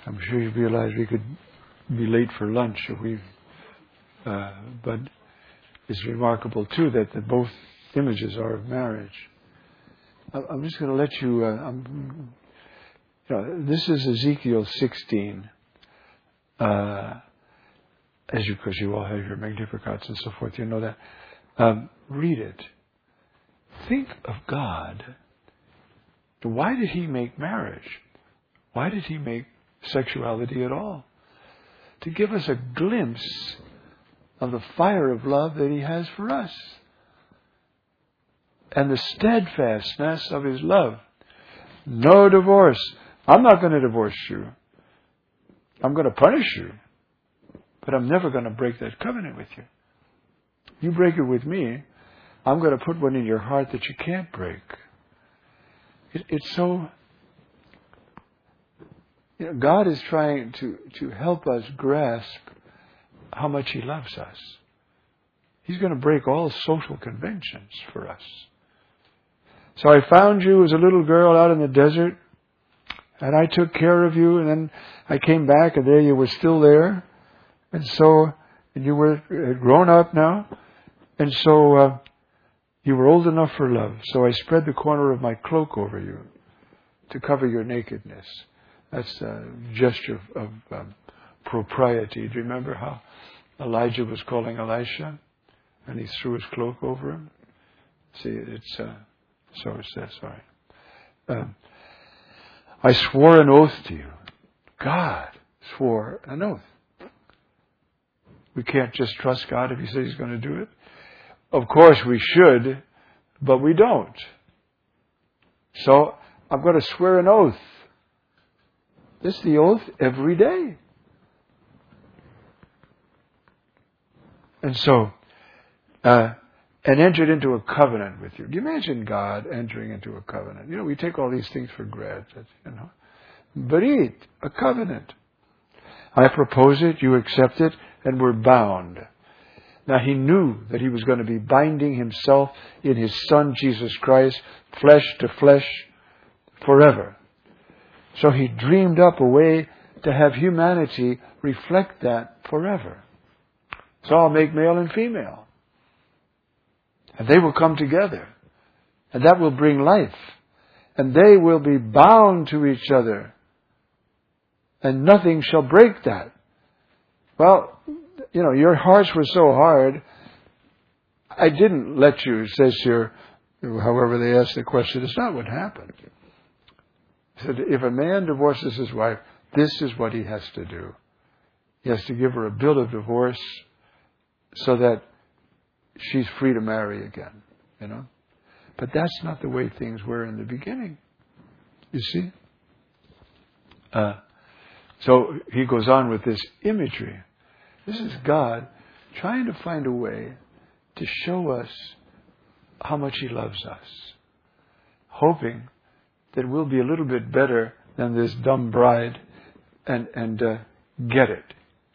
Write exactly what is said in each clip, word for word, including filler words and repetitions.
I'm sure you realize we could be late for lunch if we. Uh, but it's remarkable too that the both images are of marriage. I, I'm just going to let you. Uh, I'm, you know, this is Ezekiel sixteen. Uh, as you, because you all have your Magnificats and so forth, you know that. Um, read it. Think of God. Why did He make marriage? Why did He make sexuality at all? To give us a glimpse of the fire of love that He has for us. And the steadfastness of His love. No divorce. I'm not going to divorce you. I'm going to punish you. But I'm never going to break that covenant with you. You break it with me, I'm going to put one in your heart that you can't break. It, it's so... You know, God is trying to, to help us grasp how much He loves us. He's going to break all social conventions for us. So I found you as a little girl out in the desert, and I took care of you, and then I came back, and there you were still there. And so, and you were grown up now, and so uh, you were old enough for love. So I spread the corner of my cloak over you to cover your nakedness. That's a gesture of, of um, propriety. Do you remember how Elijah was calling Elisha, and he threw his cloak over him? See, it's uh, so it says. Sorry. Um, I swore an oath to you. God swore an oath. We can't just trust God if He says He's going to do it. Of course we should, but we don't. So I'm going to swear an oath. This is the oath every day. And so, uh, and entered into a covenant with you. Do you imagine God entering into a covenant? You know, we take all these things for granted, you know. But a covenant. I propose it, you accept it, and we're bound. Now He knew that He was going to be binding Himself in His Son, Jesus Christ, flesh to flesh, forever. So He dreamed up a way to have humanity reflect that forever. So I'll make male and female. And they will come together. And that will bring life. And they will be bound to each other. And nothing shall break that. Well, you know, your hearts were so hard. I didn't let you, it says here, however they asked the question, it's not what happened. He said, if a man divorces his wife, this is what he has to do. He has to give her a bill of divorce so that she's free to marry again, you know. But that's not the way things were in the beginning. You see? Uh, so he goes on with this imagery. This is God trying to find a way to show us how much He loves us. Hoping that we'll be a little bit better than this dumb bride and, and uh, get it.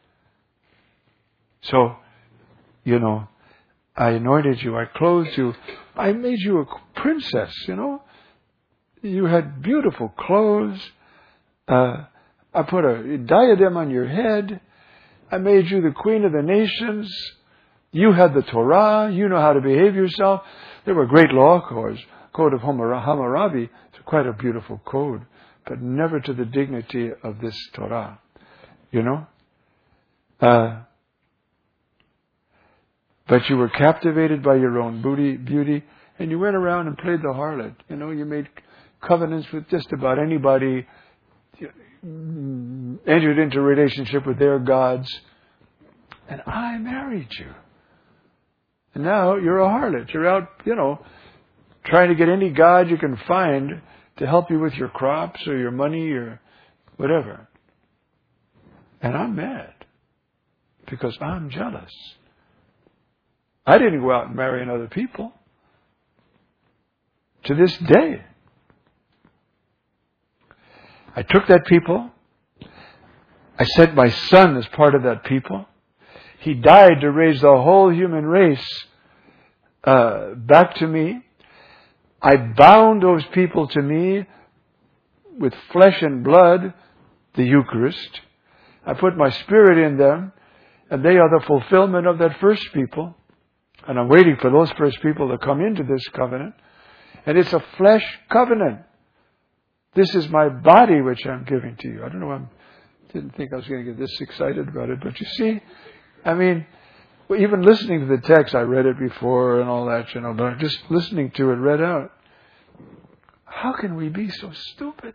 So, you know, I anointed you, I clothed you, I made you a princess, you know. You had beautiful clothes. Uh, I put a diadem on your head. I made you the queen of the nations. You had the Torah. You know how to behave yourself. There were great law codes. Code of Hammurabi. It's quite a beautiful code, but never to the dignity of this Torah. You know? Uh, but you were captivated by your own beauty, beauty, and you went around and played the harlot. You know, you made covenants with just about anybody, entered into a relationship with their gods, and I married you. And now you're a harlot. You're out, you know, trying to get any god you can find to help you with your crops or your money or whatever. And I'm mad because I'm jealous. I didn't go out and marry other people. To this day. I took that people. I sent my son as part of that people. He died to raise the whole human race uh, back to me. I bound those people to me with flesh and blood the Eucharist. I put my Spirit in them, and they are the fulfillment of that first people. And I'm waiting for those first people to come into this covenant. And it's a flesh covenant. This is my body which I'm giving to you. I don't know, I didn't think I was going to get this excited about it, but you see, I mean, even listening to the text, I read it before and all that, you know, but just listening to it read out. How can we be so stupid?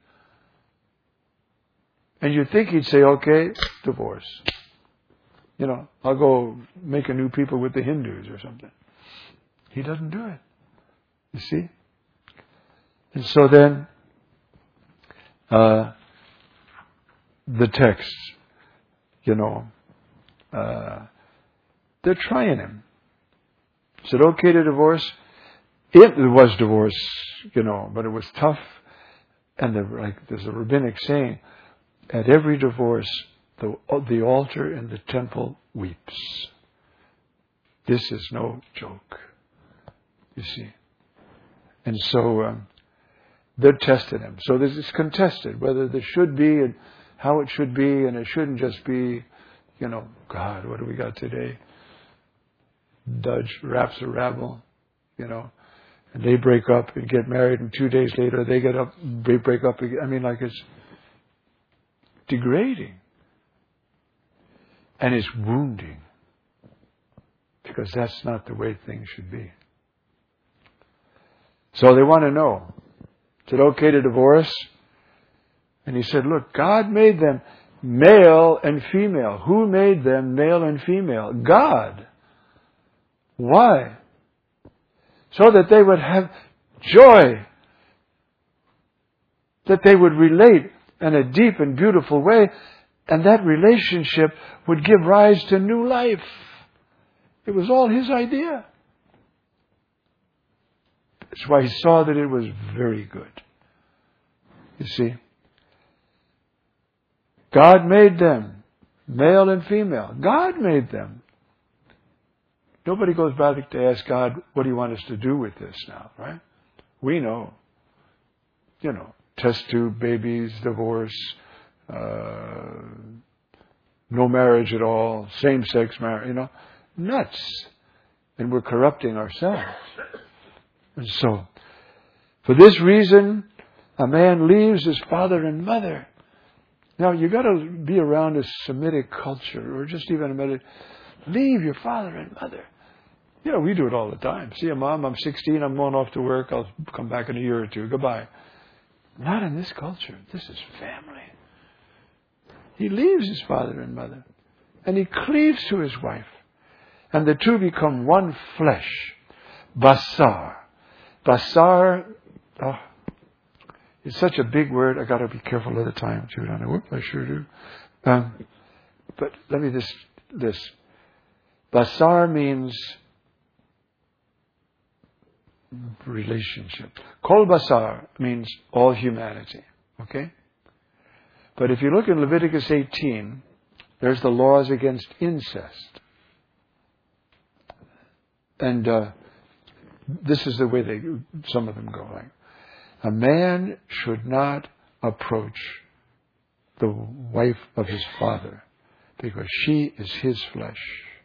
And you'd think he'd say, okay, divorce. You know, I'll go make a new people with the Hindus or something. He doesn't do it. You see? And so then, uh, the texts, you know, uh, they're trying him. Is it okay to divorce? It was divorce, you know, but it was tough. And the, like there's a rabbinic saying, at every divorce, the, the altar in the temple weeps. This is no joke. You see. And so um, they're testing him. So this is contested, whether there should be and how it should be, and it shouldn't just be, you know, God, what do we got today? Dudge raps a rabble, you know, and they break up and get married, and two days later they get up, they break up again. I mean, like it's degrading. And it's wounding. Because that's not the way things should be. So they want to know, is it okay to divorce? And he said, look, God made them male and female. Who made them male and female? God. Why? So that they would have joy. That they would relate in a deep and beautiful way. And that relationship would give rise to new life. It was all his idea. That's why he saw that it was very good. You see? God made them, male and female. God made them. Nobody goes back to ask God, what do you want us to do with this now, right? We know. You know, test tube babies, divorce, uh, no marriage at all, same-sex marriage, you know. Nuts. And we're corrupting ourselves. And so, for this reason, a man leaves his father and mother. Now, you got to be around a Semitic culture, or just even a Semitic. Leave your father and mother. You know, we do it all the time. See ya, Mom, I'm sixteen, I'm going off to work, I'll come back in a year or two. Goodbye. Not in this culture. This is family. He leaves his father and mother, and he cleaves to his wife. And the two become one flesh. Basar. Basar, oh, it's such a big word. I got to be careful of the time too. I know. Whoop, I sure do. Um, but let me just this. Basar means relationship. Kol basar means all humanity. Okay. But if you look in Leviticus eighteen, there's the laws against incest. And uh, this is the way they, some of them go like, a man should not approach the wife of his father because she is his flesh.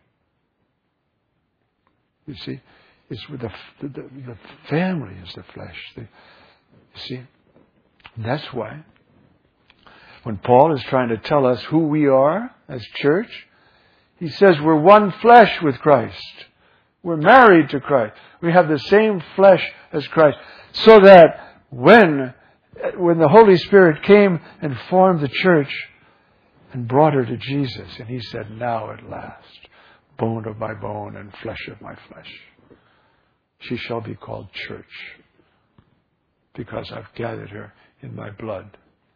You see, it's with the the, the family is the flesh. The, you see, and that's why when Paul is trying to tell us who we are as church, he says we're one flesh with Christ. We're married to Christ. We have the same flesh as Christ. So that when, when the Holy Spirit came and formed the church and brought her to Jesus, and he said, now at last, bone of my bone and flesh of my flesh, she shall be called church, because I've gathered her in my blood.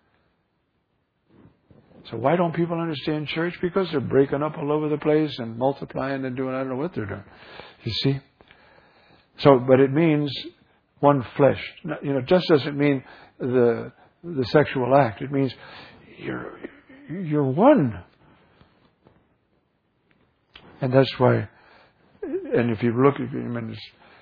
So why don't people understand church? Because they're breaking up all over the place and multiplying and doing, I don't know what they're doing. You see? So, but it means one flesh. You know, it just doesn't mean the the sexual act. It means you're you're one. And that's why, and if you look at, I mean,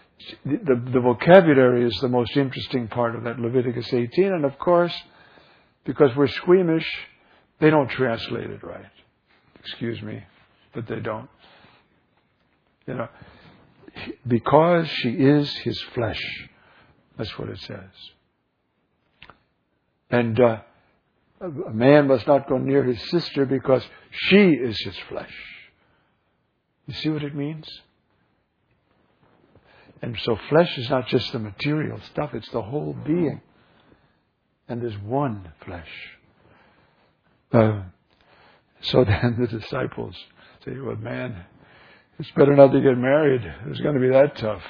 the, the vocabulary is the most interesting part of that Leviticus eighteen. And of course, because we're squeamish, they don't translate it right. Excuse me, but they don't. You know, because she is his flesh. That's what it says. And uh, a man must not go near his sister because she is his flesh. You see what it means? And so flesh is not just the material stuff, it's the whole being. And there's one flesh. Uh, so then the disciples say, well, man, it's better not to get married. It's going to be that tough.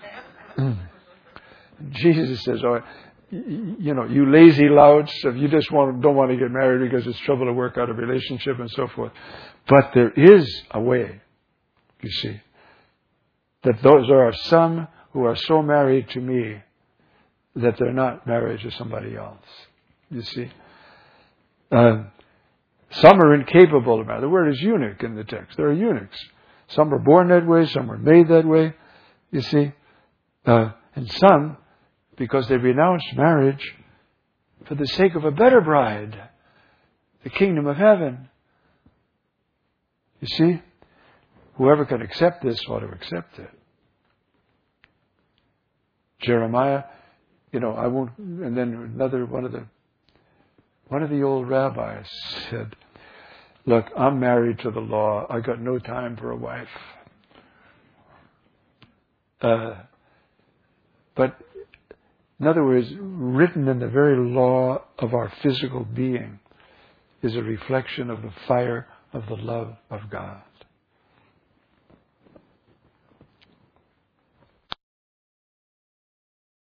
Jesus says, oh, you know, you lazy louts, if you just want, don't want to get married because it's trouble to work out a relationship and so forth. But there is a way, you see, that those there are some who are so married to me that they're not married to somebody else. You see, uh, some are incapable of marriage. The word is eunuch in the text. There are eunuchs. Some are born that way. Some are made that way. You see, uh, and some, because they renounced marriage for the sake of a better bride, the kingdom of heaven. You see, whoever can accept this ought to accept it. Jeremiah, you know, I won't. And then another one of the one of the old rabbis said, "Look, I'm married to the law. I got no time for a wife." Uh, but in other words, written in the very law of our physical being is a reflection of the fire of the love of God.